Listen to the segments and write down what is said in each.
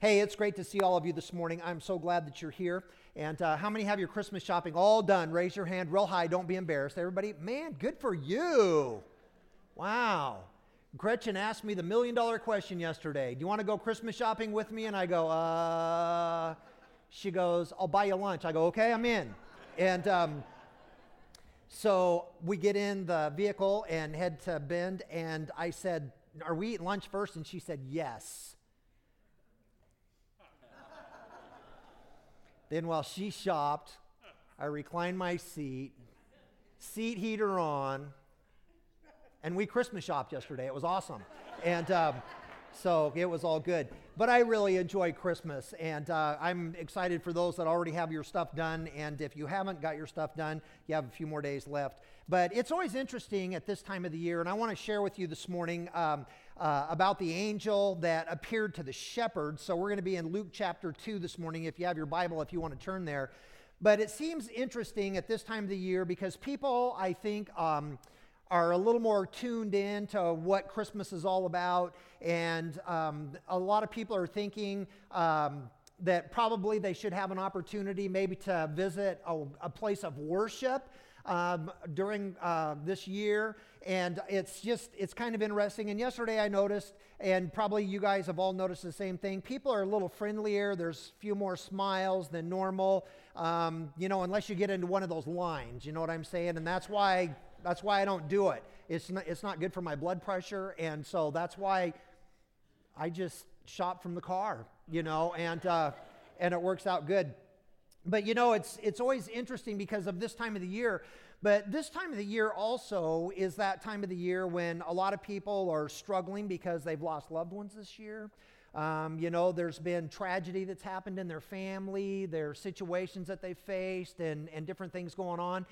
Hey, it's great to see all of you this morning. I'm so glad that you're here. And how many have your Christmas shopping all done? Raise your hand real high. Don't be embarrassed. Everybody, man, good for you. Wow. Gretchen asked me the $1,000,000 question yesterday. Do you want to go Christmas shopping with me? And I go, She goes, I'll buy you lunch. I go, okay, I'm in. And so we get in the vehicle and head to Bend. And I said, are we eating lunch first? And she said, yes. Then while she shopped, I reclined my seat heater on, and we Christmas shopped yesterday. It was awesome. And so it was all good. But I really enjoy Christmas, and I'm excited for those that already have your stuff done. And if you haven't got your stuff done, you have a few more days left. But it's always interesting at this time of the year, and I want to share with you this morning about the angel that appeared to the shepherds. So we're going to be in Luke chapter 2 this morning, if you have your Bible, if you want to turn there. But it seems interesting at this time of the year because people, I think, are a little more tuned in to what Christmas is all about. And a lot of people are thinking that probably they should have an opportunity maybe to visit a place of worship during this year. And it's kind of interesting. And yesterday I noticed, and probably you guys have all noticed the same thing, people are a little friendlier. There's a few more smiles than normal, unless you get into one of those lines, you know what I'm saying? And that's why I don't do it. It's not good for my blood pressure, and so that's why I just shop from the car, and it works out good. But it's always interesting because of this time of the year. But this time of the year also is that time of the year when a lot of people are struggling because they've lost loved ones this year. There's been tragedy that's happened in their family, their situations that they've faced, and different things going on.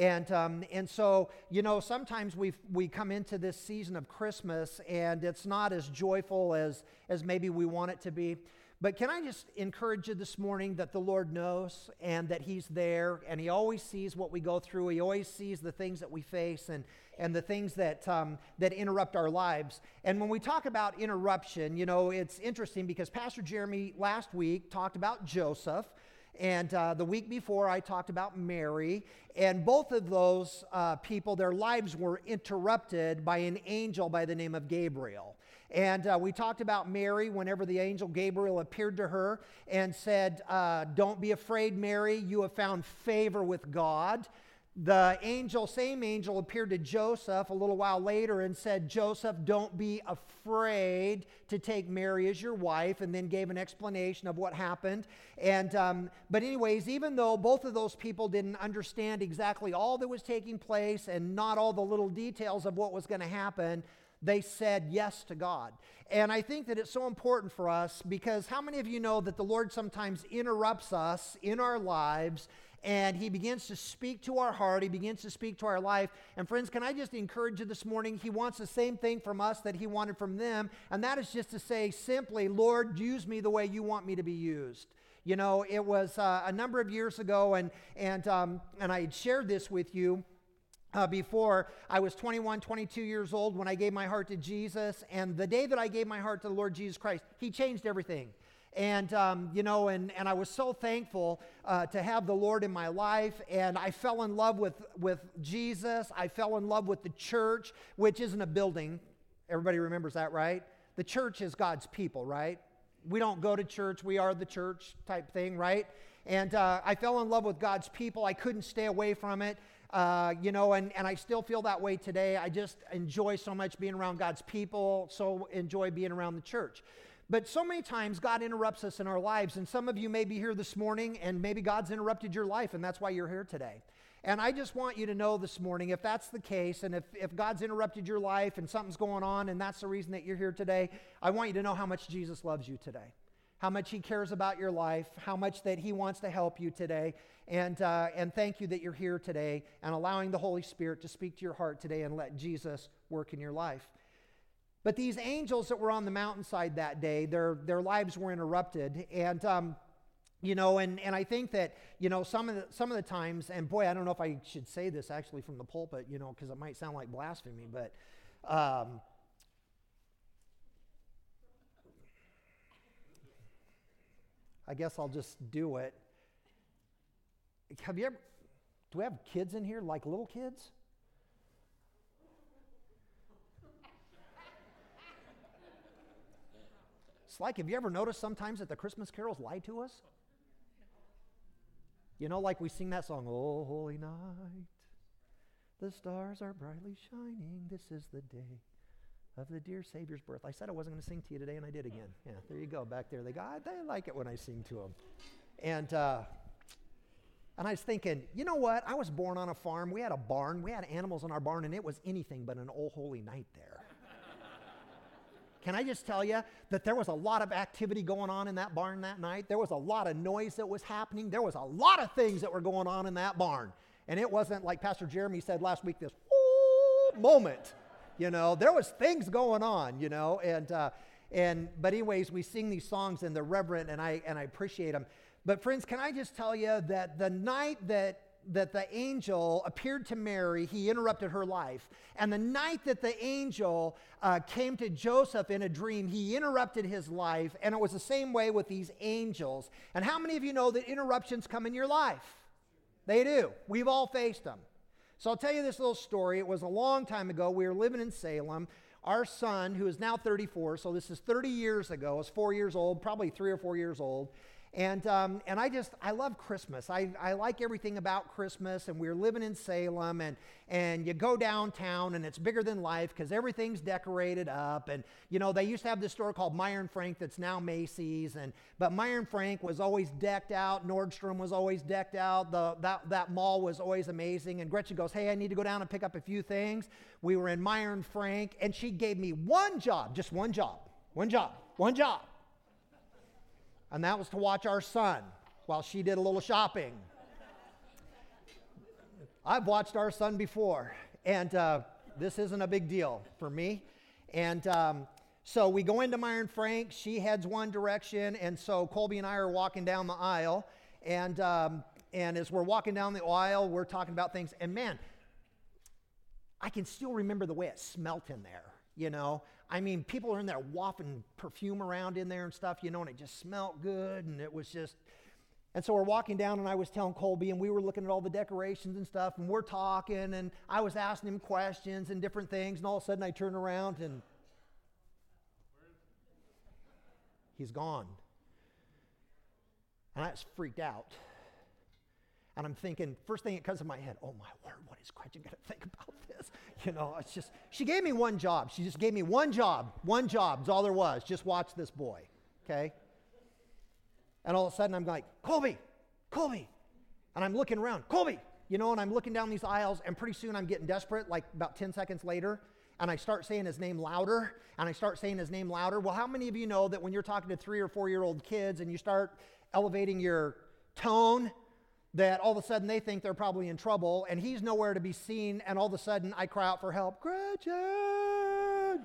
And so, sometimes we come into this season of Christmas and it's not as joyful as maybe we want it to be. But can I just encourage you this morning that the Lord knows and that He's there, and He always sees what we go through. He always sees the things that we face and the things that interrupt our lives. And when we talk about interruption, it's interesting because Pastor Jeremy last week talked about Joseph. And the week before, I talked about Mary. And both of those people, their lives were interrupted by an angel by the name of Gabriel. And we talked about Mary whenever the angel Gabriel appeared to her and said, don't be afraid, Mary, you have found favor with God. The same angel appeared to Joseph a little while later and said, Joseph, don't be afraid to take Mary as your wife, and then gave an explanation of what happened. And but anyways, even though both of those people didn't understand exactly all that was taking place and not all the little details of what was going to happen, they said yes to God. And I think that it's so important for us because how many of you know that the Lord sometimes interrupts us in our lives and He begins to speak to our heart, He begins to speak to our life. And friends, can I just encourage you this morning, He wants the same thing from us that He wanted from them, and that is just to say simply, Lord, use me the way you want me to be used. It was a number of years ago, and I had shared this with you before. I was 21, 22 years old when I gave my heart to Jesus, and the day that I gave my heart to the Lord Jesus Christ, He changed everything. And, and I was so thankful to have the Lord in my life, and I fell in love with Jesus. I fell in love with the church, which isn't a building. Everybody remembers that, right? The church is God's people, right? We don't go to church, we are the church type thing, right? And I fell in love with God's people. I couldn't stay away from it. And I still feel that way today. I just enjoy so much being around God's people, so enjoy being around the church. But so many times God interrupts us in our lives, and some of you may be here this morning, and maybe God's interrupted your life, and that's why you're here today. And I just want you to know this morning, if that's the case, and if God's interrupted your life and something's going on, and that's the reason that you're here today, I want you to know how much Jesus loves you today, how much He cares about your life, how much that He wants to help you today. And thank you that you're here today and allowing the Holy Spirit to speak to your heart today and let Jesus work in your life. But these angels that were on the mountainside that day, their lives were interrupted. And and I think that, some of the times, and boy, I don't know if I should say this actually from the pulpit, because it might sound like blasphemy, but I guess I'll just do it. Do we have kids in here, like little kids? It's like, have you ever noticed sometimes that the Christmas carols lie to us? You know, like we sing that song, "Oh, holy night, the stars are brightly shining. This is the day of the dear Savior's birth." I said I wasn't going to sing to you today, and I did again. Yeah, there you go, back there. They like it when I sing to them. And I was thinking, you know what? I was born on a farm. We had a barn. We had animals in our barn, and it was anything but an "Oh, holy night" there. Can I just tell you that there was a lot of activity going on in that barn that night? There was a lot of noise that was happening. There was a lot of things that were going on in that barn. And it wasn't like Pastor Jeremy said last week, this moment. You know, there was things going on, you know. But anyways, we sing these songs and they're reverent, and I appreciate them. But friends, can I just tell you that the night that the angel appeared to Mary, he interrupted her life. And the night that the angel came to Joseph in a dream, he interrupted his life. And it was the same way with these angels. And how many of you know that interruptions come in your life? They do. We've all faced them. So I'll tell you this little story. It was a long time ago. We were living in Salem. Our son, who is now 34, so this is 30 years ago, was 4 years old, probably 3 or 4 years old. And I love Christmas. I like everything about Christmas, and we're living in Salem, and you go downtown, and it's bigger than life because everything's decorated up. And, you know, they used to have this store called Meyer and Frank that's now Macy's, but Meyer and Frank was always decked out. Nordstrom was always decked out. That mall was always amazing. And Gretchen goes, "Hey, I need to go down and pick up a few things." We were in Meyer and Frank, and she gave me one job, just one job. And that was to watch our son while she did a little shopping. I've watched our son before, and this isn't a big deal for me. And so we go into Meyer and Frank. She heads one direction, and so Colby and I are walking down the aisle. And as we're walking down the aisle, we're talking about things. And man, I can still remember the way it smelt in there, you know. I mean, people are in there wafting perfume around in there and stuff, you know, and it just smelled good, and it was just... And so we're walking down, and I was telling Colby, and we were looking at all the decorations and stuff, and we're talking, and I was asking him questions and different things, and all of a sudden I turn around, and he's gone. And I was freaked out. And I'm thinking, first thing that comes to my head, oh my word, what is Gretchen going to think about this? You know, it's just, she gave me one job. She just gave me one job. One job is all there was. Just watch this boy, okay? And all of a sudden I'm like, Colby. And I'm looking around, Colby, you know, and I'm looking down these aisles, and pretty soon I'm getting desperate, like about 10 seconds later, and I start saying his name louder, Well, how many of you know that when you're talking to 3 or 4-year-old kids and you start elevating your tone, that all of a sudden they think they're probably in trouble, and he's nowhere to be seen, and all of a sudden I cry out for help, Gretchen!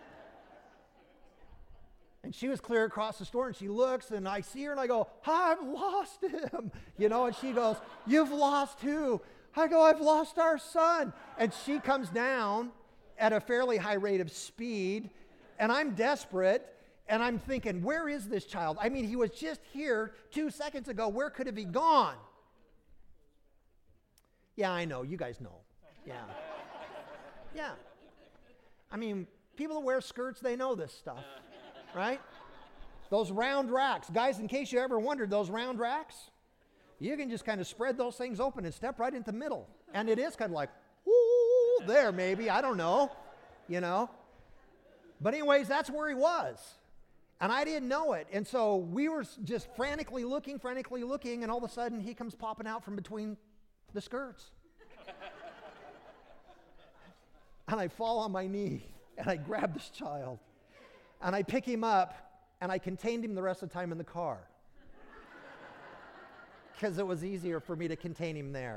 And she was clear across the store, and she looks, and I see her, and I go, I've lost him, you know, and she goes, you've lost who? I go, I've lost our son. And she comes down at a fairly high rate of speed, and I'm desperate, and I'm thinking, where is this child? I mean, he was just here 2 seconds ago. Where could have he gone? Yeah, I know. You guys know. Yeah. I mean, people that wear skirts, they know this stuff, right? Those round racks. Guys, in case you ever wondered, those round racks, you can just kind of spread those things open and step right into the middle. And it is kind of like, ooh, there maybe. I don't know, you know. But anyways, that's where he was. And I didn't know it. And so we were just frantically looking, and all of a sudden he comes popping out from between the skirts. And I fall on my knee, and I grab this child, and I pick him up, and I contained him the rest of the time in the car, because it was easier for me to contain him there.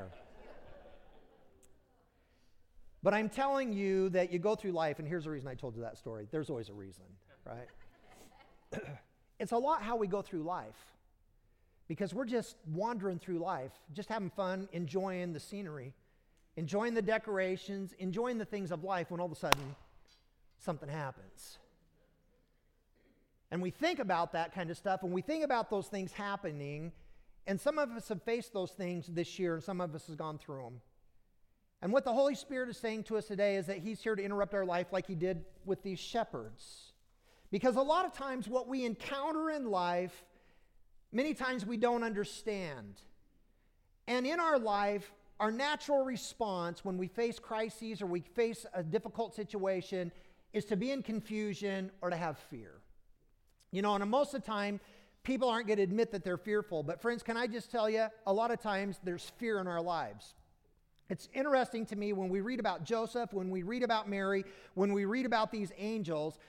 But I'm telling you that you go through life, and here's the reason I told you that story. There's always a reason, right? It's a lot how we go through life. Because we're just wandering through life, just having fun, enjoying the scenery, enjoying the decorations, enjoying the things of life, when all of a sudden something happens. And we think about that kind of stuff, and we think about those things happening, and some of us have faced those things this year, and some of us have gone through them. And what the Holy Spirit is saying to us today is that He's here to interrupt our life like He did with these shepherds. Because a lot of times what we encounter in life, many times we don't understand. And in our life, our natural response when we face crises or we face a difficult situation is to be in confusion or to have fear. You know, and most of the time, people aren't going to admit that they're fearful. But friends, can I just tell you, a lot of times there's fear in our lives. It's interesting to me when we read about Joseph, when we read about Mary, when we read about these angels,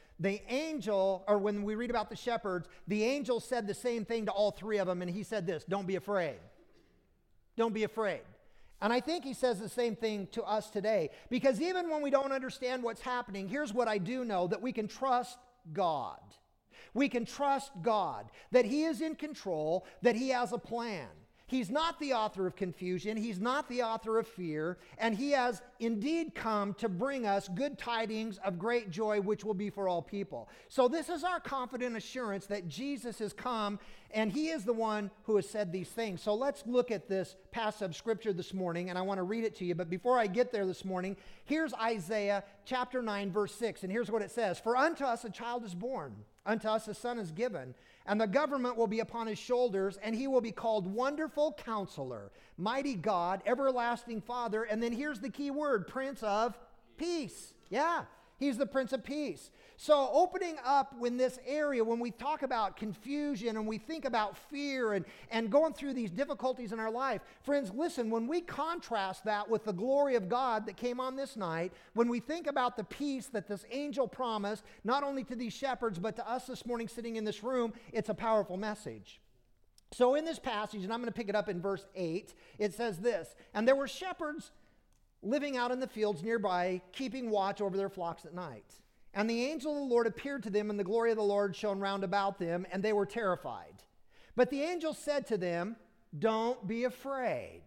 when we read about the shepherds, the angel said the same thing to all three of them, and he said this: don't be afraid. Don't be afraid. And I think he says the same thing to us today, because even when we don't understand what's happening, here's what I do know, that we can trust God. We can trust God, that He is in control, that He has a plan. He's not the author of confusion. He's not the author of fear. And He has indeed come to bring us good tidings of great joy, which will be for all people. So this is our confident assurance that Jesus has come, and He is the one who has said these things. So let's look at this passage of Scripture this morning, and I want to read it to you. But before I get there this morning, here's Isaiah chapter 9, verse 6. And here's what it says: For unto us a child is born, unto us a son is given, and the government will be upon His shoulders, and He will be called Wonderful Counselor, Mighty God, Everlasting Father, and then here's the key word, Prince of Peace. Yeah, He's the Prince of Peace. So opening up in this area, when we talk about confusion and we think about fear and going through these difficulties in our life, friends, listen, when we contrast that with the glory of God that came on this night, when we think about the peace that this angel promised, not only to these shepherds, but to us this morning sitting in this room, it's a powerful message. So in this passage, and I'm going to pick it up in verse 8, it says this: And there were shepherds living out in the fields nearby, keeping watch over their flocks at night. And the angel of the Lord appeared to them, and the glory of the Lord shone round about them, and they were terrified. But the angel said to them, Don't be afraid.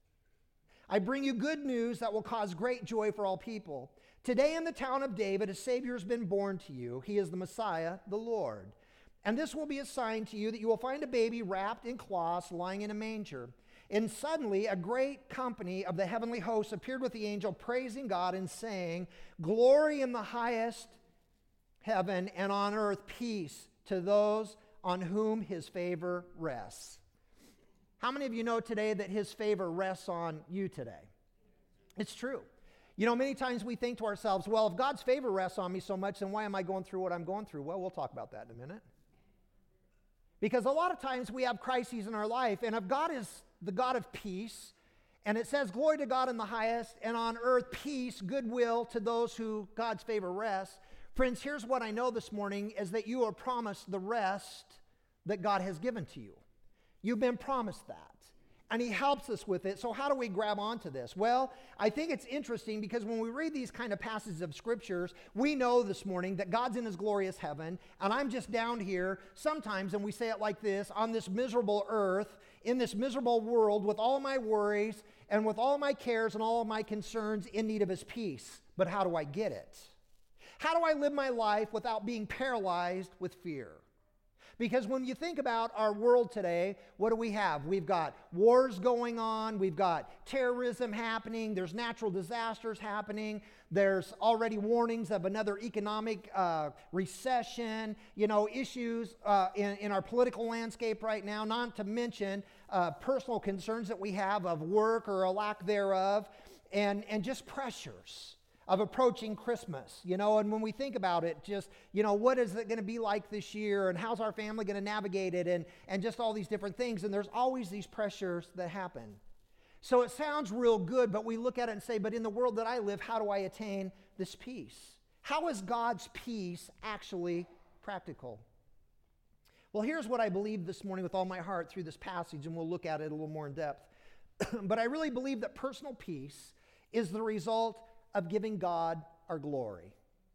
I bring you good news that will cause great joy for all people. Today in the town of David, a Savior has been born to you. He is the Messiah, the Lord. And this will be a sign to you, that you will find a baby wrapped in cloths, lying in a manger. And suddenly a great company of the heavenly hosts appeared with the angel, praising God and saying, Glory in the highest heaven, and on earth peace to those on whom His favor rests. How many of you know today that His favor rests on you today? It's true. You know, many times we think to ourselves, well, if God's favor rests on me so much, then why am I going through what I'm going through? Well, we'll talk about that in a minute. Because a lot of times we have crises in our life, and if God is the God of peace, and it says, Glory to God in the highest, and on earth peace, goodwill to those who God's favor rests. Friends, here's what I know this morning, is that you are promised the rest that God has given to you. You've been promised that. And He helps us with it. So how do we grab onto this? Well, I think it's interesting because when we read these kind of passages of scriptures, we know this morning that God's in His glorious heaven, and I'm just down here sometimes, and we say it like this, on this miserable earth, in this miserable world, with all my worries and with all my cares and all of my concerns, in need of His peace. But how do I get it? How do I live my life without being paralyzed with fear? Because when you think about our world today, what do we have? We've got wars going on, we've got terrorism happening, there's natural disasters happening, there's already warnings of another economic recession, you know, issues in our political landscape right now, not to mention personal concerns that we have of work or a lack thereof, and just pressures of approaching Christmas, you know, and when we think about it, just, you know, what is it going to be like this year, and how's our family going to navigate it, and just all these different things, and there's always these pressures that happen. So it sounds real good, but we look at it and say, but in the world that I live, how do I attain this peace? How is God's peace actually practical? Well, here's what I believe this morning with all my heart through this passage, and we'll look at it a little more in depth. But I really believe that personal peace is the result of giving God our glory.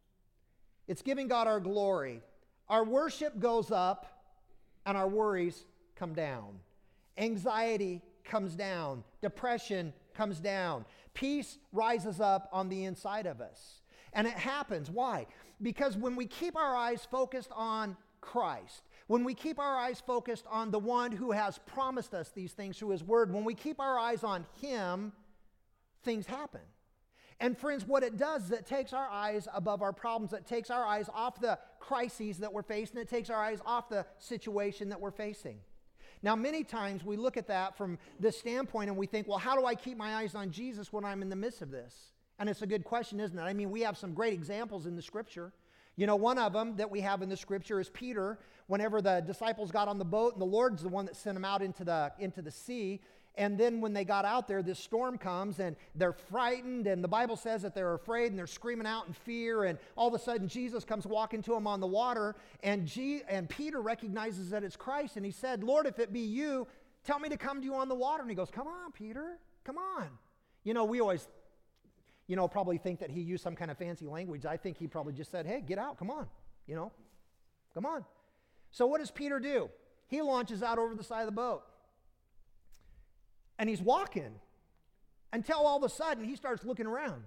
It's giving God our glory. Our worship goes up and our worries come down. Anxiety comes down. Depression comes down. Peace rises up on the inside of us. And it happens. Why? Because when we keep our eyes focused on Christ, when we keep our eyes focused on the one who has promised us these things through his word, when we keep our eyes on him, things happen. And friends, what it does is it takes our eyes above our problems. It takes our eyes off the crises that we're facing. It takes our eyes off the situation that we're facing. Now, many times we look at that from this standpoint and we think, well, how do I keep my eyes on Jesus when I'm in the midst of this? And it's a good question, isn't it? I mean, we have some great examples in the scripture. You know, one of them that we have in the scripture is Peter. Whenever the disciples got on the boat, and the Lord's the one that sent them out into the sea. And then when they got out there, this storm comes and they're frightened, and the Bible says that they're afraid and they're screaming out in fear, and all of a sudden Jesus comes walking to them on the water, and Peter recognizes that it's Christ, and he said, Lord, if it be you, tell me to come to you on the water. And he goes, come on, Peter, come on. You know, we always, probably think that he used some kind of fancy language. I think he probably just said, hey, get out, come on, come on. So what does Peter do? He launches out over the side of the boat. And he's walking until all of a sudden he starts looking around.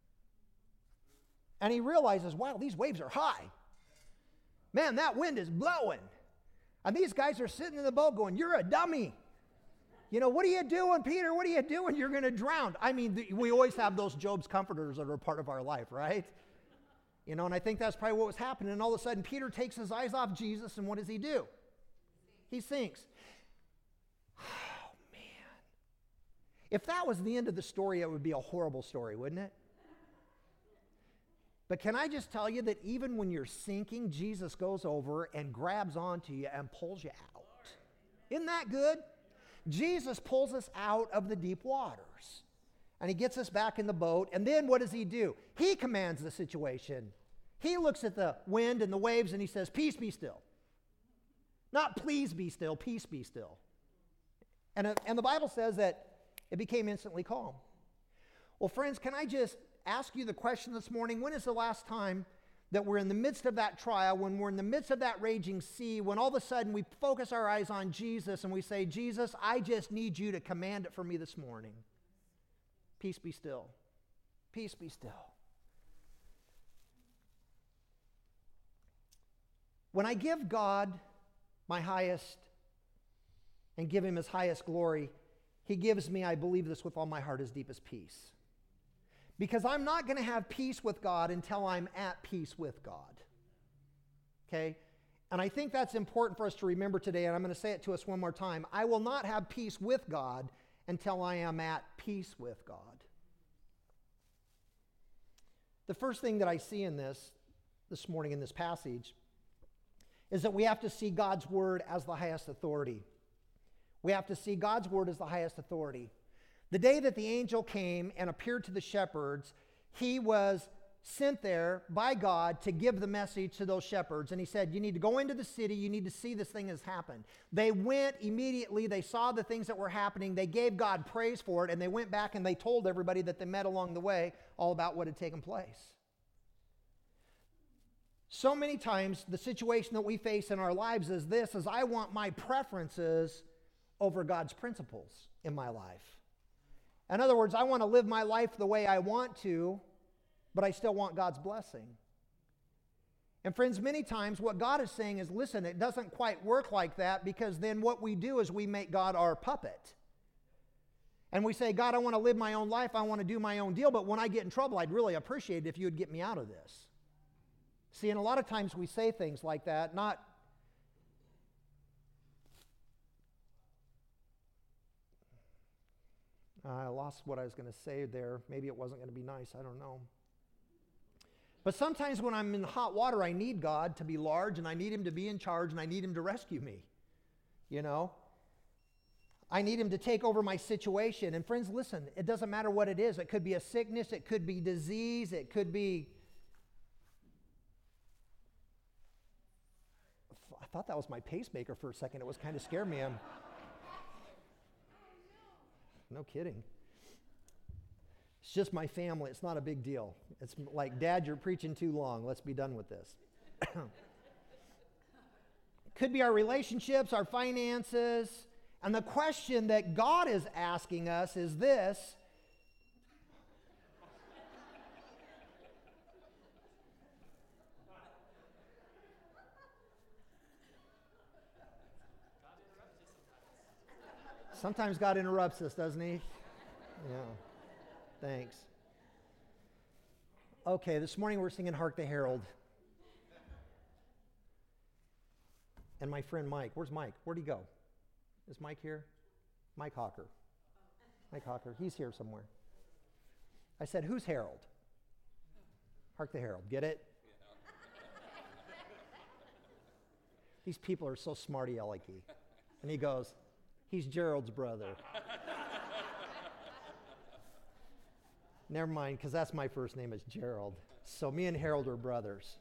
And he realizes, wow, these waves are high. Man, that wind is blowing. And these guys are sitting in the boat going, you're a dummy. What are you doing, Peter? What are you doing? You're going to drown. I mean, we always have those Job's comforters that are part of our life, right? And I think that's probably what was happening. And all of a sudden, Peter takes his eyes off Jesus, and what does he do? He sinks. If that was the end of the story, it would be a horrible story, wouldn't it? But can I just tell you that even when you're sinking, Jesus goes over and grabs onto you and pulls you out. Isn't that good? Jesus pulls us out of the deep waters. And he gets us back in the boat. And then what does he do? He commands the situation. He looks at the wind and the waves and he says, peace be still. Not please be still, peace be still. And the Bible says that it became instantly calm. Well, friends, can I just ask you the question this morning? When is the last time that we're in the midst of that trial, when we're in the midst of that raging sea, when all of a sudden we focus our eyes on Jesus and we say, Jesus, I just need you to command it for me this morning. Peace be still. Peace be still. When I give God my highest and give him his highest glory, he gives me, I believe this with all my heart, his deepest peace. Because I'm not going to have peace with God until I'm at peace with God. Okay? And I think that's important for us to remember today, and I'm going to say it to us one more time. I will not have peace with God until I am at peace with God. The first thing that I see in this morning in this passage is that we have to see God's word as the highest authority. We have to see God's word as the highest authority. The day that the angel came and appeared to the shepherds, he was sent there by God to give the message to those shepherds. And he said, you need to go into the city. You need to see this thing has happened. They went immediately. They saw the things that were happening. They gave God praise for it. And they went back and they told everybody that they met along the way all about what had taken place. So many times the situation that we face in our lives is this, is I want my preferences over God's principles in my life. In other words, I want to live my life the way I want to, but I still want God's blessing. And friends, many times what God is saying is, listen, it doesn't quite work like that, because then what we do is we make God our puppet. And we say, God, I want to live my own life. I want to do my own deal, but when I get in trouble, I'd really appreciate it if you would get me out of this. See, and a lot of times we say things like that, I lost what I was going to say there. Maybe it wasn't going to be nice. I don't know. But sometimes when I'm in hot water, I need God to be large, and I need him to be in charge, and I need him to rescue me. I need him to take over my situation. And friends, listen, it doesn't matter what it is. It could be a sickness. It could be disease. It could be... I thought that was my pacemaker for a second. It was kind of scared me. No kidding. It's just my family. It's not a big deal. It's like, Dad, you're preaching too long. Let's be done with this. Could be our relationships, our finances. And the question that God is asking us is this. Sometimes God interrupts us, doesn't he? Yeah. Thanks. Okay, this morning we're singing Hark the Herald. And my friend Mike, where's Mike? Where'd he go? Is Mike here? Mike Hawker. Mike Hawker, he's here somewhere. I said, who's Harold? Hark the Herald, get it? These people are so smarty alecky. And he goes, he's Gerald's brother. Never mind, because that's my first name is Gerald. So me and Harold are brothers.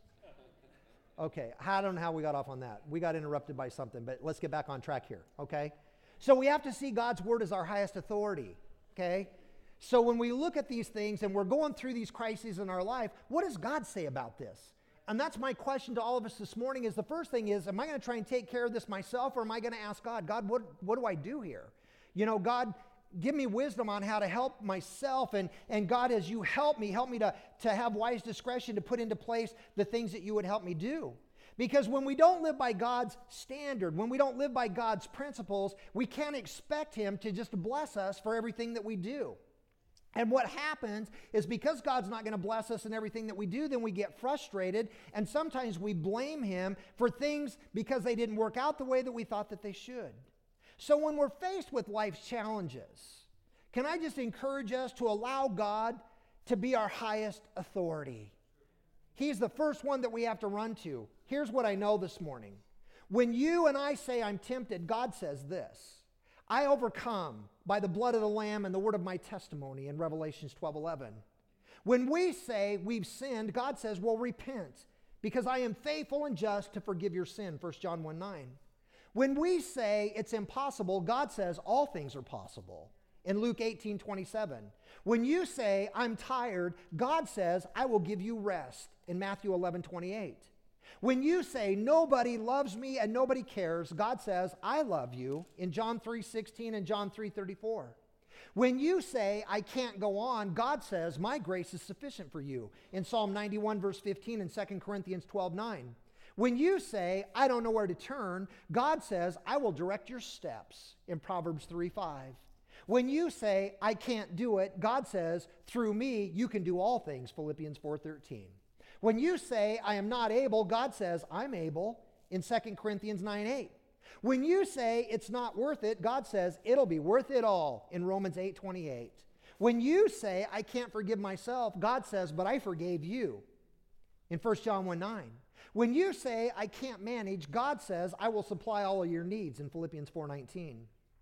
Okay, I don't know how we got off on that. We got interrupted by something, but let's get back on track here, okay? So we have to see God's word as our highest authority, okay? So when we look at these things and we're going through these crises in our life, what does God say about this? And that's my question to all of us this morning is the first thing is, am I going to try and take care of this myself, or am I going to ask God, God, what do I do here? You know, God, give me wisdom on how to help myself. And God, as you help me to have wise discretion to put into place the things that you would help me do. Because when we don't live by God's standard, when we don't live by God's principles, we can't expect him to just bless us for everything that we do. And what happens is because God's not going to bless us in everything that we do, then we get frustrated, and sometimes we blame him for things because they didn't work out the way that we thought that they should. So when we're faced with life's challenges, can I just encourage us to allow God to be our highest authority? He's the first one that we have to run to. Here's what I know this morning. When you and I say I'm tempted, God says this: I overcome by the blood of the Lamb and the word of my testimony in Revelations 12:11. When we say we've sinned, God says, well, repent, because I am faithful and just to forgive your sin, 1 John 1:9. When we say it's impossible, God says all things are possible in Luke 18:27. When you say I'm tired, God says I will give you rest in Matthew 11:28. When you say nobody loves me and nobody cares, God says I love you in John 3:16 and John 3:34. When you say I can't go on, God says my grace is sufficient for you in Psalm 91 verse 15 and 2 Corinthians 12:9. When you say I don't know where to turn, God says I will direct your steps in Proverbs 3:5. When you say I can't do it, God says through me you can do all things, Philippians 4:13. When you say, I am not able, God says, I'm able in 2 Corinthians 9:8. When you say it's not worth it, God says it'll be worth it all in Romans 8:28. When you say I can't forgive myself, God says, but I forgave you in 1 John 1:9. When you say I can't manage, God says I will supply all of your needs in Philippians 4:19.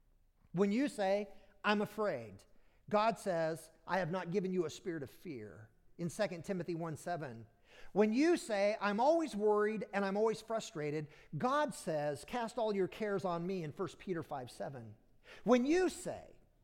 When you say I'm afraid, God says I have not given you a spirit of fear in 2 Timothy 1:7. When you say, I'm always worried and I'm always frustrated, God says, cast all your cares on me in 1 Peter 5:7. When you say,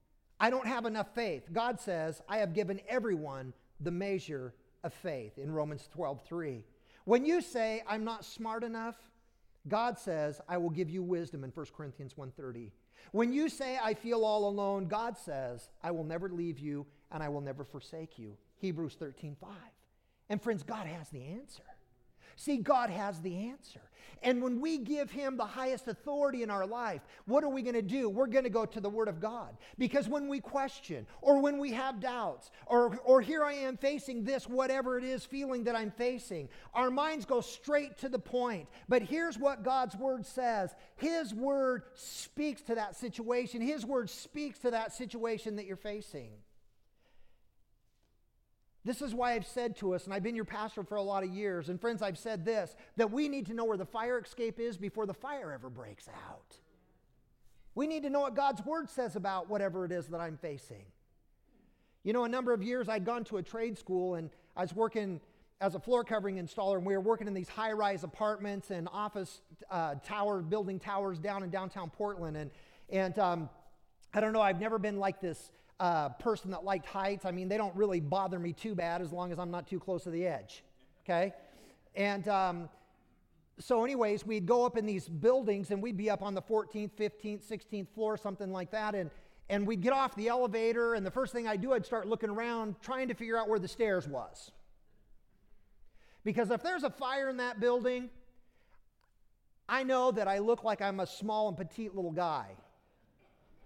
I don't have enough faith, God says, I have given everyone the measure of faith in Romans 12:3. When you say, I'm not smart enough, God says, I will give you wisdom in 1 Corinthians 1:30. When you say, I feel all alone, God says, I will never leave you and I will never forsake you, Hebrews 13:5. And friends, God has the answer. See, God has the answer. And when we give him the highest authority in our life, what are we going to do? We're going to go to the Word of God. Because when we question, or when we have doubts, or here I am facing this, whatever it is, feeling that I'm facing, our minds go straight to the point. But here's what God's Word says. His Word speaks to that situation. His Word speaks to that situation that you're facing. This is why I've said to us, and I've been your pastor for a lot of years, and friends, I've said this, that we need to know where the fire escape is before the fire ever breaks out. We need to know what God's Word says about whatever it is that I'm facing. You know, a number of years I'd gone to a trade school, and I was working as a floor covering installer, and we were working in these high-rise apartments and office building towers down in downtown Portland, and I don't know, I've never been like this person that liked heights. I mean, they don't really bother me too bad as long as I'm not too close to the edge, okay? And so anyways, we'd go up in these buildings, and we'd be up on the 14th, 15th, 16th floor, something like that, and we'd get off the elevator, and the first thing I'd do, I'd start looking around, trying to figure out where the stairs was. Because if there's a fire in that building, I know that I look like I'm a small and petite little guy.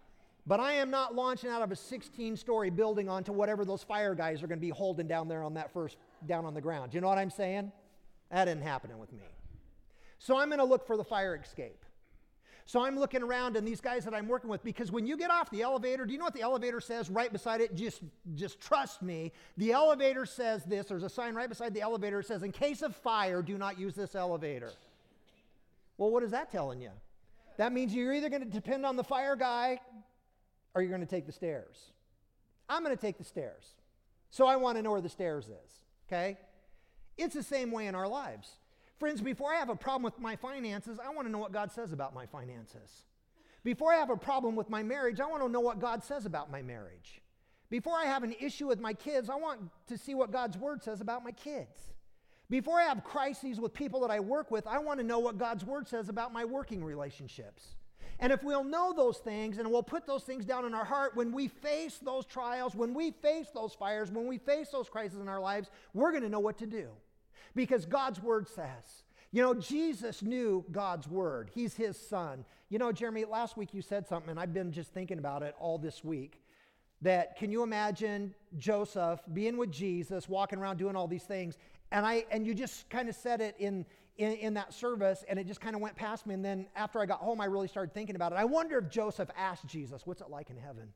But I am not launching out of a 16-story building onto whatever those fire guys are going to be holding down there on that first, down on the ground. You know what I'm saying? That isn't happening with me. So I'm going to look for the fire escape. So I'm looking around, and these guys that I'm working with, because when you get off the elevator, do you know what the elevator says right beside it? Just trust me. The elevator says this. There's a sign right beside the elevator that says, in case of fire, do not use this elevator. Well, what is that telling you? That means you're either going to depend on the fire guy or you're going to take the stairs. I'm going to take the stairs. So I want to know where the stairs is, okay? It's the same way in our lives. Friends, before I have a problem with my finances, I want to know what God says about my finances. Before I have a problem with my marriage, I want to know what God says about my marriage. Before I have an issue with my kids, I want to see what God's word says about my kids. Before I have crises with people that I work with, I want to know what God's word says about my working relationships. And if we'll know those things and we'll put those things down in our heart, when we face those trials, when we face those fires, when we face those crises in our lives, we're going to know what to do. Because God's word says, you know, Jesus knew God's word. He's his son. You know, Jeremy, last week you said something, and I've been just thinking about it all this week, that can you imagine Joseph being with Jesus, walking around doing all these things, and you just kind of said it in that service, and it just kind of went past me, and then after I got home, I really started thinking about it. I wonder if Joseph asked Jesus, what's it like in heaven?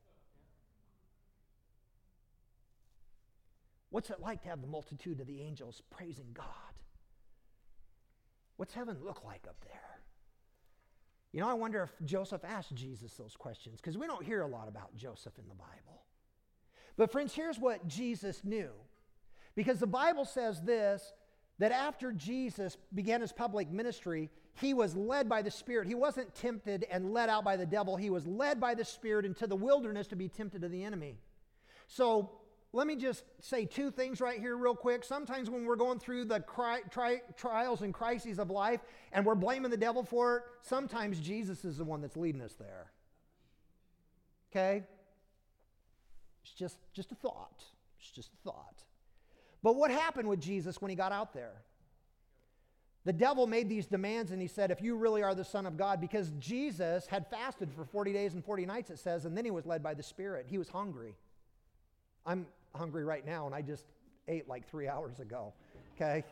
What's it like to have the multitude of the angels praising God? What's heaven look like up there? You know, I wonder if Joseph asked Jesus those questions, because we don't hear a lot about Joseph in the Bible. But friends, here's what Jesus knew. Because the Bible says this, that after Jesus began his public ministry, he was led by the Spirit. He wasn't tempted and led out by the devil. He was led by the Spirit into the wilderness to be tempted of the enemy. So let me just say two things right here real quick. Sometimes when we're going through the trials and crises of life and we're blaming the devil for it, sometimes Jesus is the one that's leading us there. Okay? It's just a thought. It's just a thought. But what happened with Jesus when he got out there? The devil made these demands, and he said, if you really are the Son of God, because Jesus had fasted for 40 days and 40 nights, it says, and then he was led by the Spirit. He was hungry. I'm hungry right now, and I just ate like 3 hours ago, okay?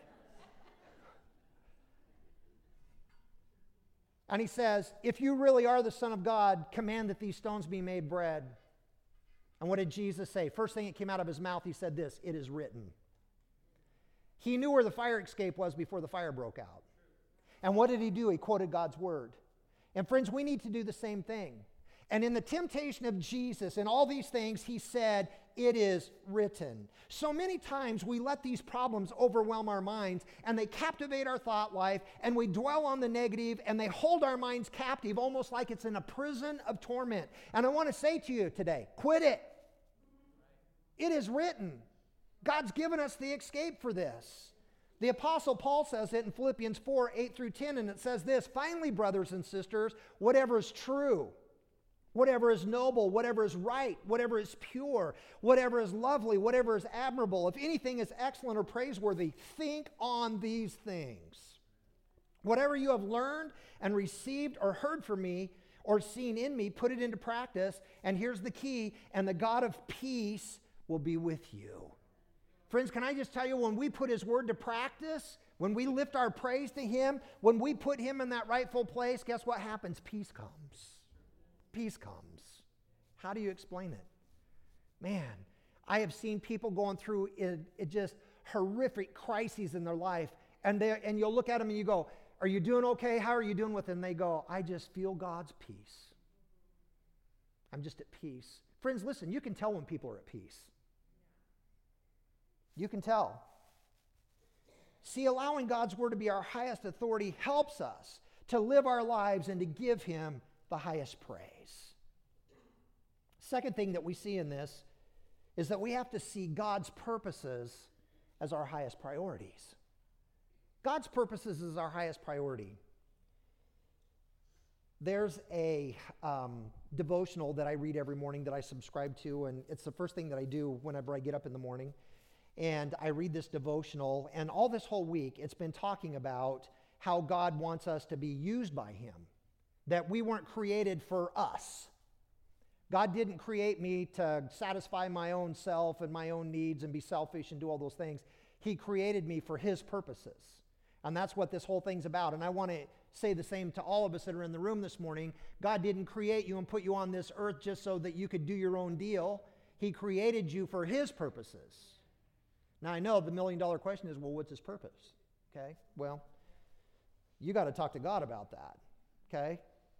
And he says, if you really are the Son of God, command that these stones be made bread. And what did Jesus say? First thing that came out of his mouth, he said this, it is written. He knew where the fire escape was before the fire broke out. And what did he do? He quoted God's word. And friends, we need to do the same thing. And in the temptation of Jesus and all these things, he said, it is written. So many times we let these problems overwhelm our minds, and they captivate our thought life, and we dwell on the negative, and they hold our minds captive, almost like it's in a prison of torment. And I want to say to you today, quit it. It is written. God's given us the escape for this. The Apostle Paul says it in Philippians 4, 8 through 10, and it says this, finally, brothers and sisters, whatever is true, whatever is noble, whatever is right, whatever is pure, whatever is lovely, whatever is admirable, if anything is excellent or praiseworthy, think on these things. Whatever you have learned and received or heard from me or seen in me, put it into practice, and here's the key, and the God of peace will be with you. Friends, can I just tell you, when we put his word to practice, when we lift our praise to him, when we put him in that rightful place, guess what happens? Peace comes. Peace comes. How do you explain it? Man, I have seen people going through it just horrific crises in their life, and you'll look at them and you go, are you doing okay? How are you doing with it? And they go, I just feel God's peace. I'm just at peace. Friends, listen, you can tell when people are at peace. You can tell. See, allowing God's word to be our highest authority helps us to live our lives and to give him the highest praise. Second thing that we see in this is that we have to see God's purposes as our highest priorities. God's purposes is our highest priority. There's a devotional that I read every morning that I subscribe to, and it's the first thing that I do whenever I get up in the morning. And I read this devotional, and all this whole week, it's been talking about how God wants us to be used by him. That we weren't created for us, God didn't create me to satisfy my own self and my own needs and be selfish and do all those things. He created me for His purposes. And that's what this whole thing's about. And I want to say the same to all of us that are in the room this morning. God didn't create you and put you on this earth just so that you could do your own deal. He created you for His purposes. Now, I know the million-dollar question is, well, what's His purpose? Okay, well, you got to talk to God about that. Okay?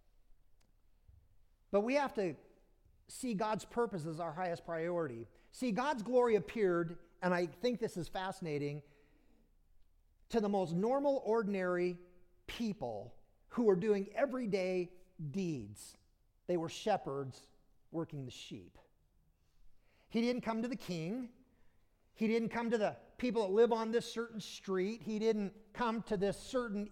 But we have to see God's purpose as our highest priority. See, God's glory appeared, and I think this is fascinating, to the most normal, ordinary people who were doing everyday deeds. They were shepherds working the sheep. He didn't come to the king. He didn't come to the people that live on this certain street. He didn't come to this certain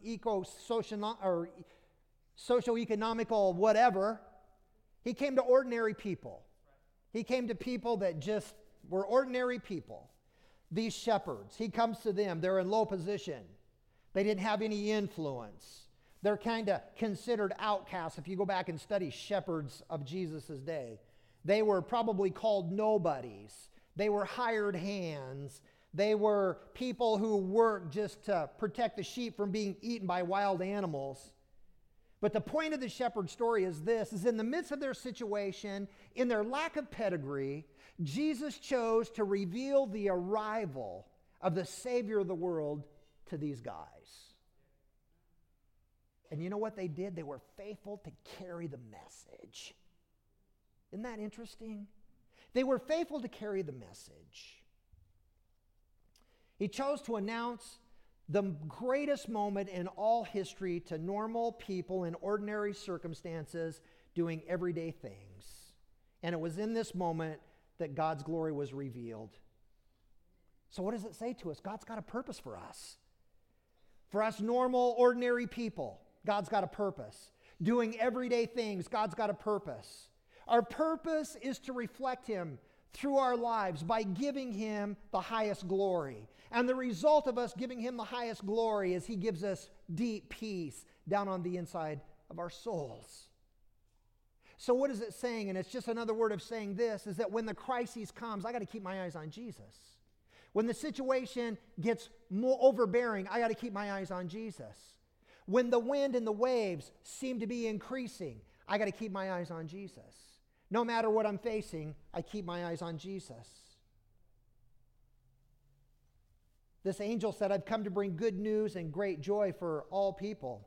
socio-economical whatever. He came to ordinary people. He came to people that just were ordinary people. These shepherds, He comes to them. They're in low position. They didn't have any influence. They're kind of considered outcasts if you go back and study shepherds of Jesus' day. They were probably called nobodies. They were hired hands. They were people who worked just to protect the sheep from being eaten by wild animals. But the point of the shepherd story is this, is in the midst of their situation, in their lack of pedigree, Jesus chose to reveal the arrival of the Savior of the world to these guys. And you know what they did? They were faithful to carry the message. Isn't that interesting? They were faithful to carry the message. He chose to announce the greatest moment in all history to normal people in ordinary circumstances doing everyday things. And it was in this moment that God's glory was revealed. So what does it say to us? God's got a purpose for us. For us normal, ordinary people, God's got a purpose. Doing everyday things, God's got a purpose. Our purpose is to reflect Him through our lives by giving Him the highest glory. And the result of us giving Him the highest glory is He gives us deep peace down on the inside of our souls. So what is it saying? And it's just another word of saying this, is that when the crisis comes, I got to keep my eyes on Jesus. When the situation gets more overbearing, I got to keep my eyes on Jesus. When the wind and the waves seem to be increasing, I got to keep my eyes on Jesus. No matter what I'm facing, I keep my eyes on Jesus. This angel said, I've come to bring good news and great joy for all people.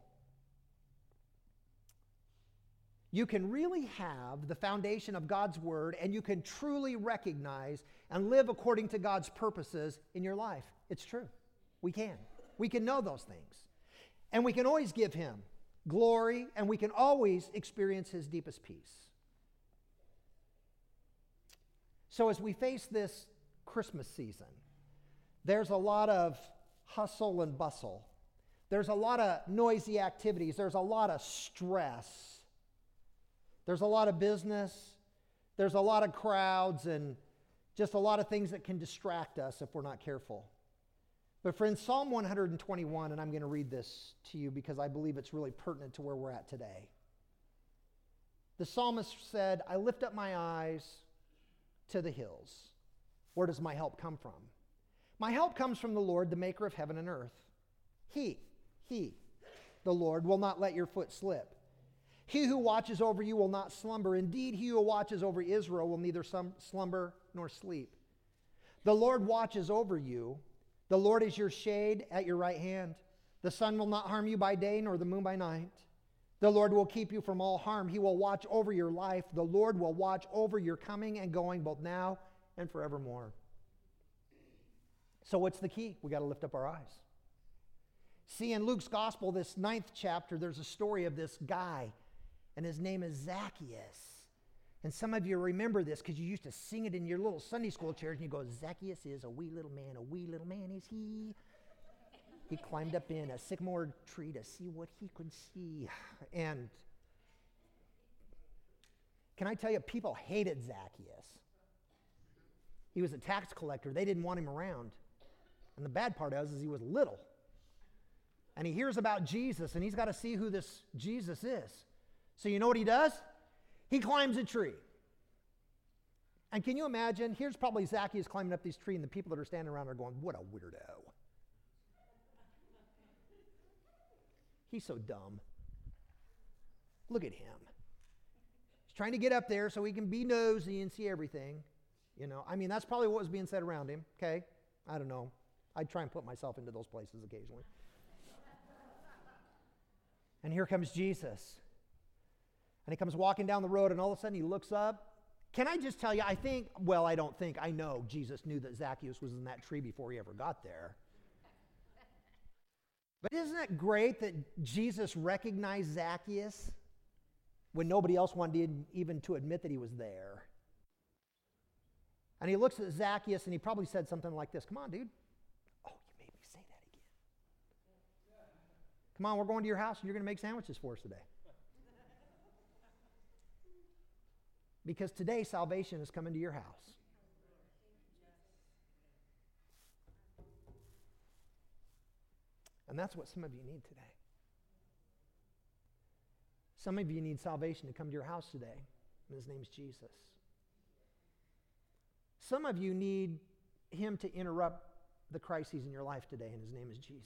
You can really have the foundation of God's word, and you can truly recognize and live according to God's purposes in your life. It's true. We can. We can know those things. And we can always give Him glory, and we can always experience His deepest peace. So as we face this Christmas season, there's a lot of hustle and bustle. There's a lot of noisy activities. There's a lot of stress. There's a lot of business. There's a lot of crowds and just a lot of things that can distract us if we're not careful. But friends, Psalm 121, and I'm going to read this to you because I believe it's really pertinent to where we're at today. The psalmist said, I lift up my eyes to the hills. Where does my help come from? My help comes from the Lord, the maker of heaven and earth. He, the Lord, will not let your foot slip. He who watches over you will not slumber. Indeed, he who watches over Israel will neither slumber nor sleep. The Lord watches over you. The Lord is your shade at your right hand. The sun will not harm you by day, nor the moon by night. The Lord will keep you from all harm. He will watch over your life. The Lord will watch over your coming and going, both now and forevermore. So what's the key? We got to lift up our eyes. See, in Luke's gospel, this 9th chapter, there's a story of this guy, and his name is Zacchaeus. And some of you remember this because you used to sing it in your little Sunday school chairs, and you go, Zacchaeus is a wee little man is he. He climbed up in a sycamore tree to see what he could see. And can I tell you, people hated Zacchaeus. He was a tax collector. They didn't want him around. And the bad part is he was little. And he hears about Jesus, and he's got to see who this Jesus is. So you know what he does? He climbs a tree. And can you imagine? Here's probably Zacchaeus climbing up this tree, and the people that are standing around are going, what a weirdo. He's so dumb. Look at him. He's trying to get up there so he can be nosy and see everything. That's probably what was being said around him, okay? I don't know. I'd try and put myself into those places occasionally. And here comes Jesus. And he comes walking down the road, and all of a sudden he looks up. Can I just tell you, I know Jesus knew that Zacchaeus was in that tree before he ever got there. But isn't it great that Jesus recognized Zacchaeus when nobody else wanted even to admit that he was there? And he looks at Zacchaeus, and he probably said something like this, come on, dude. Oh, you made me say that again. Come on, we're going to your house, and you're going to make sandwiches for us today. Because today, salvation is coming to your house. And that's what some of you need today. Some of you need salvation to come to your house today, and his name is Jesus. Some of you need him to interrupt the crises in your life today, and his name is Jesus.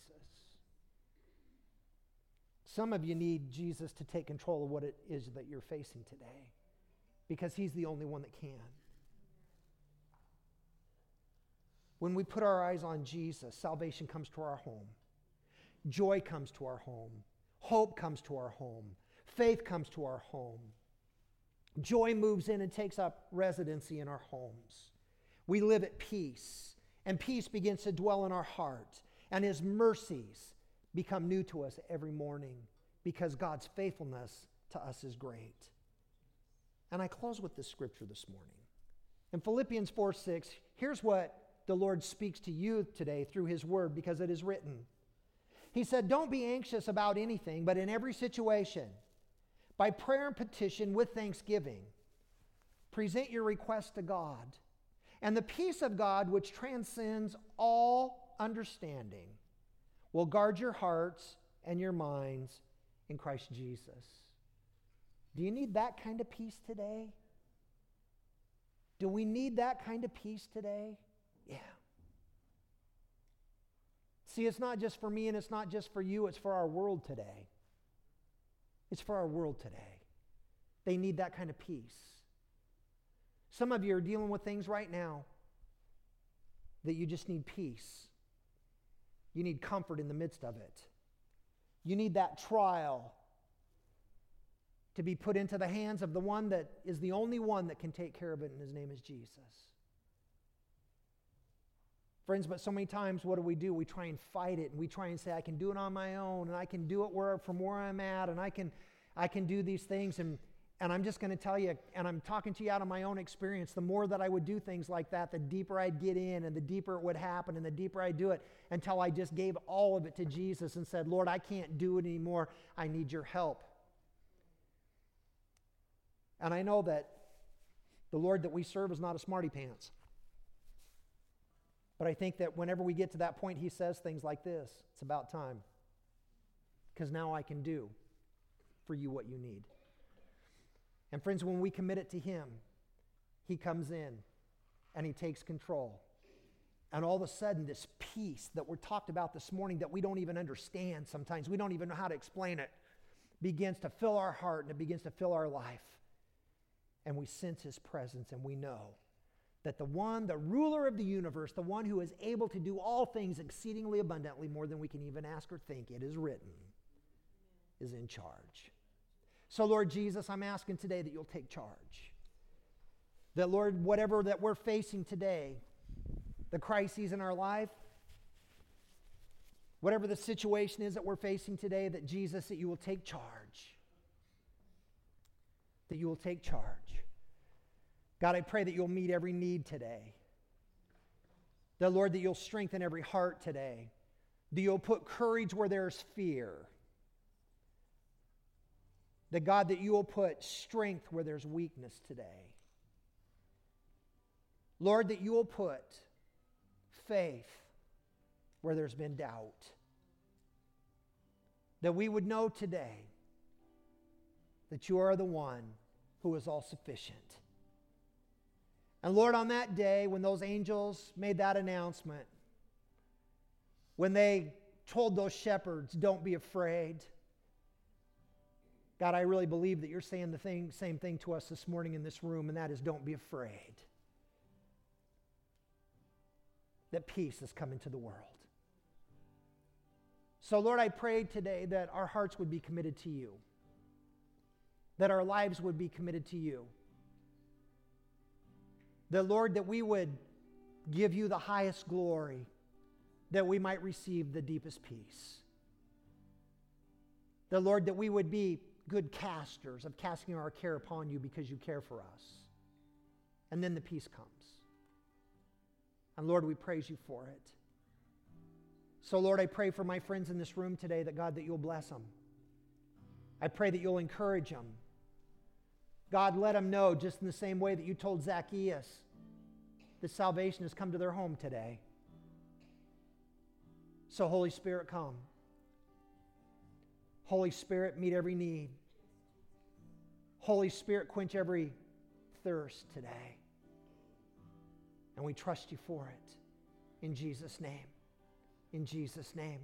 Some of you need Jesus to take control of what it is that you're facing today, because he's the only one that can. When we put our eyes on Jesus, salvation comes to our home. Joy comes to our home. Hope comes to our home. Faith comes to our home. Joy moves in and takes up residency in our homes. We live at peace, and peace begins to dwell in our heart, and his mercies become new to us every morning because God's faithfulness to us is great. And I close with this scripture this morning. In Philippians 4:6, here's what the Lord speaks to you today through his word, because it is written. He said, don't be anxious about anything, but in every situation, by prayer and petition with thanksgiving, present your requests to God. And the peace of God, which transcends all understanding, will guard your hearts and your minds in Christ Jesus. Do you need that kind of peace today? Do we need that kind of peace today? Yeah. See, it's not just for me and it's not just for you, it's for our world today. It's for our world today. They need that kind of peace. Some of you are dealing with things right now that you just need peace. You need comfort in the midst of it. You need that trial to be put into the hands of the one that is the only one that can take care of it, and his name is Jesus. Friends, but so many times what do? We try and fight it, and we try and say, I can do it on my own, and I can do it from where I'm at, and I can do these things. And I'm just going to tell you, and I'm talking to you out of my own experience, the more that I would do things like that, the deeper I'd get in, and the deeper it would happen, and the deeper I'd do it, until I just gave all of it to Jesus and said, Lord, I can't do it anymore. I need your help. And I know that the Lord that we serve is not a smarty pants. But I think that whenever we get to that point, he says things like this, it's about time. Because now I can do for you what you need. And friends, when we commit it to him, he comes in and he takes control. And all of a sudden, this peace that we're talked about this morning that we don't even understand sometimes, we don't even know how to explain it, begins to fill our heart and it begins to fill our life. And we sense his presence, and we know that the one, the ruler of the universe, the one who is able to do all things exceedingly abundantly more than we can even ask or think, it is written, is in charge. So Lord Jesus, I'm asking today that you'll take charge. That Lord, whatever that we're facing today, the crises in our life, whatever the situation is that we're facing today, that Jesus, that you will take charge. That you will take charge. God, I pray that you'll meet every need today. That, Lord, that you'll strengthen every heart today. That you'll put courage where there's fear. That, God, that you will put strength where there's weakness today. Lord, that you will put faith where there's been doubt. That we would know today that you are the one who is all sufficient. And Lord, on that day, when those angels made that announcement, when they told those shepherds, don't be afraid, God, I really believe that you're saying the same thing to us this morning in this room, and that is, don't be afraid. That peace has come into the world. So Lord, I pray today that our hearts would be committed to you, that our lives would be committed to you, that Lord, that we would give you the highest glory, that we might receive the deepest peace. The Lord, that we would be good casters of casting our care upon you because you care for us. And then the peace comes. And Lord, we praise you for it. So Lord, I pray for my friends in this room today that God, that you'll bless them. I pray that you'll encourage them. God, let them know, just in the same way that you told Zacchaeus, that salvation has come to their home today. So Holy Spirit, come. Holy Spirit, meet every need. Holy Spirit, quench every thirst today. And we trust you for it. In Jesus' name. In Jesus' name.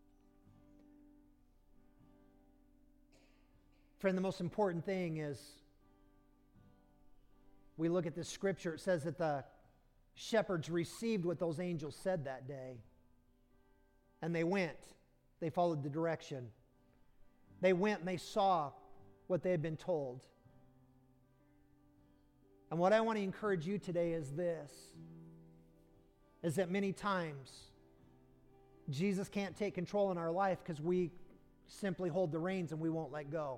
Friend, the most important thing is we look at this scripture. It says that the shepherds received what those angels said that day. And they went. They followed the direction. They went and they saw what they had been told. And what I want to encourage you today is this, is that many times Jesus can't take control in our life because we simply hold the reins and we won't let go.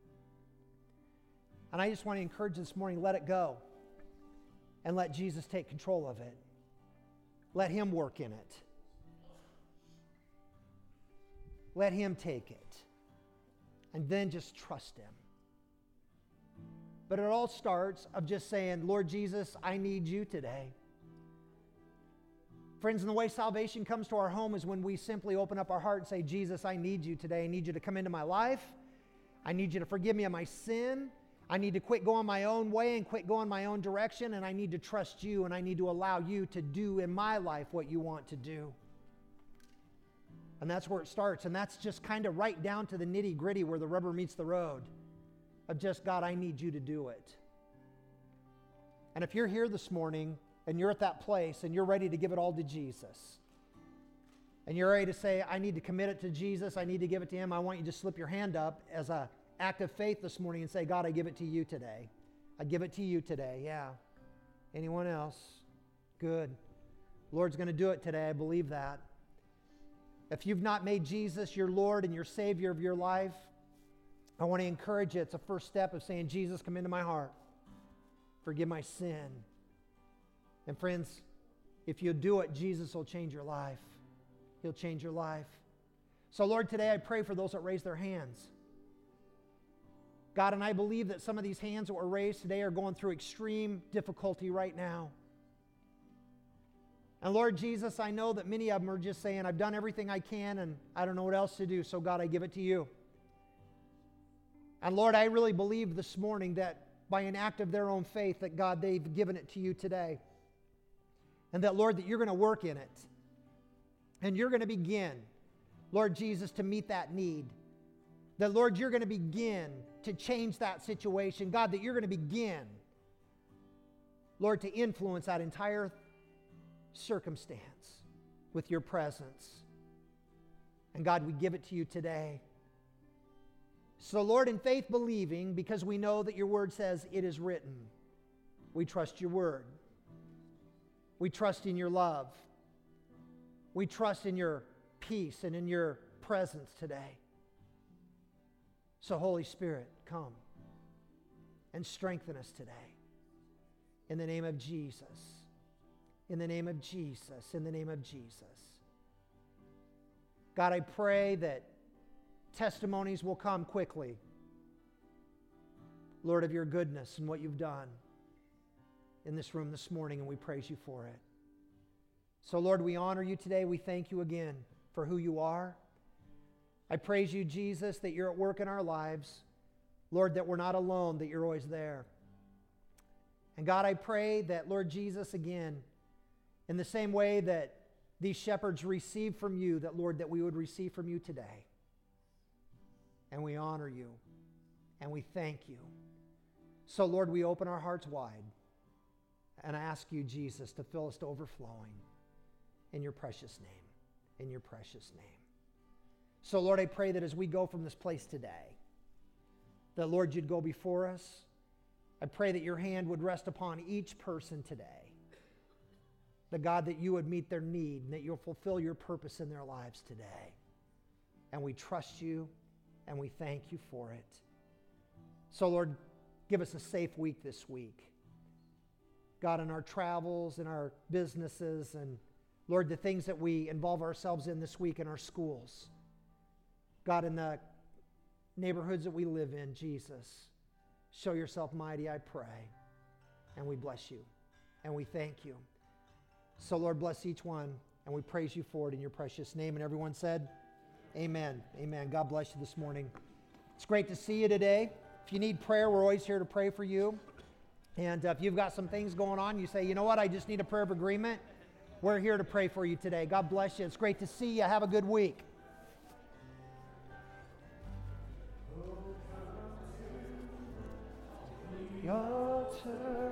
And I just want to encourage you this morning, let it go and let Jesus take control of it. Let him work in it. Let him take it. And then just trust him. But it all starts of just saying, Lord Jesus, I need you today. Friends, and the way salvation comes to our home is when we simply open up our heart and say, Jesus, I need you today. I need you to come into my life. I need you to forgive me of my sin. I need to quit going my own way and quit going my own direction. And I need to trust you, and I need to allow you to do in my life what you want to do. And that's where it starts. And that's just kind of right down to the nitty gritty where the rubber meets the road of just, God, I need you to do it. And if you're here this morning and you're at that place and you're ready to give it all to Jesus, and you're ready to say, I need to commit it to Jesus, I need to give it to him, I want you to slip your hand up as an act of faith this morning and say, God, I give it to you today. I give it to you today. Yeah. Anyone else? Good. Lord's going to do it today. I believe that. If you've not made Jesus your Lord and your Savior of your life, I want to encourage you. It's a first step of saying, Jesus, come into my heart. Forgive my sin. And friends, if you do it, Jesus will change your life. He'll change your life. So Lord, today I pray for those that raise their hands. God, and I believe that some of these hands that were raised today are going through extreme difficulty right now. And Lord Jesus, I know that many of them are just saying, I've done everything I can and I don't know what else to do. So God, I give it to you. And Lord, I really believe this morning that by an act of their own faith that God, they've given it to you today. And that Lord, that you're going to work in it. And you're going to begin, Lord Jesus, to meet that need. That Lord, you're going to begin to change that situation. God, that you're going to begin, Lord, to influence that entire circumstance with your presence. And God, we give it to you today. So Lord, in faith believing, because we know that your word says it is written, we trust your word. We trust in your love. We trust in your peace and in your presence today. So Holy Spirit, come and strengthen us today. In the name of Jesus. In the name of Jesus. In the name of Jesus. God, I pray that testimonies will come quickly, Lord, of your goodness and what you've done in this room this morning, and we praise you for it. So, Lord, we honor you today. We thank you again for who you are. I praise you, Jesus, that you're at work in our lives. Lord, that we're not alone, that you're always there. And God, I pray that, Lord Jesus, again, in the same way that these shepherds received from you, that, Lord, that we would receive from you today. And we honor you. And we thank you. So, Lord, we open our hearts wide and ask you, Jesus, to fill us to overflowing in your precious name. In your precious name. So, Lord, I pray that as we go from this place today, that, Lord, you'd go before us. I pray that your hand would rest upon each person today. That, God, that you would meet their need and that you'll fulfill your purpose in their lives today. And we trust you and we thank you for it. So, Lord, give us a safe week this week. God, in our travels, in our businesses, and, Lord, the things that we involve ourselves in this week in our schools. God, in the neighborhoods that we live in, Jesus, show yourself mighty, I pray. And we bless you. And we thank you. So, Lord, bless each one. And we praise you for it in your precious name. And everyone said, amen. Amen. God bless you this morning. It's great to see you today. If you need prayer, we're always here to pray for you. And if you've got some things going on, you say, you know what, I just need a prayer of agreement. We're here to pray for you today. God bless you. It's great to see you. Have a good week. Your turn.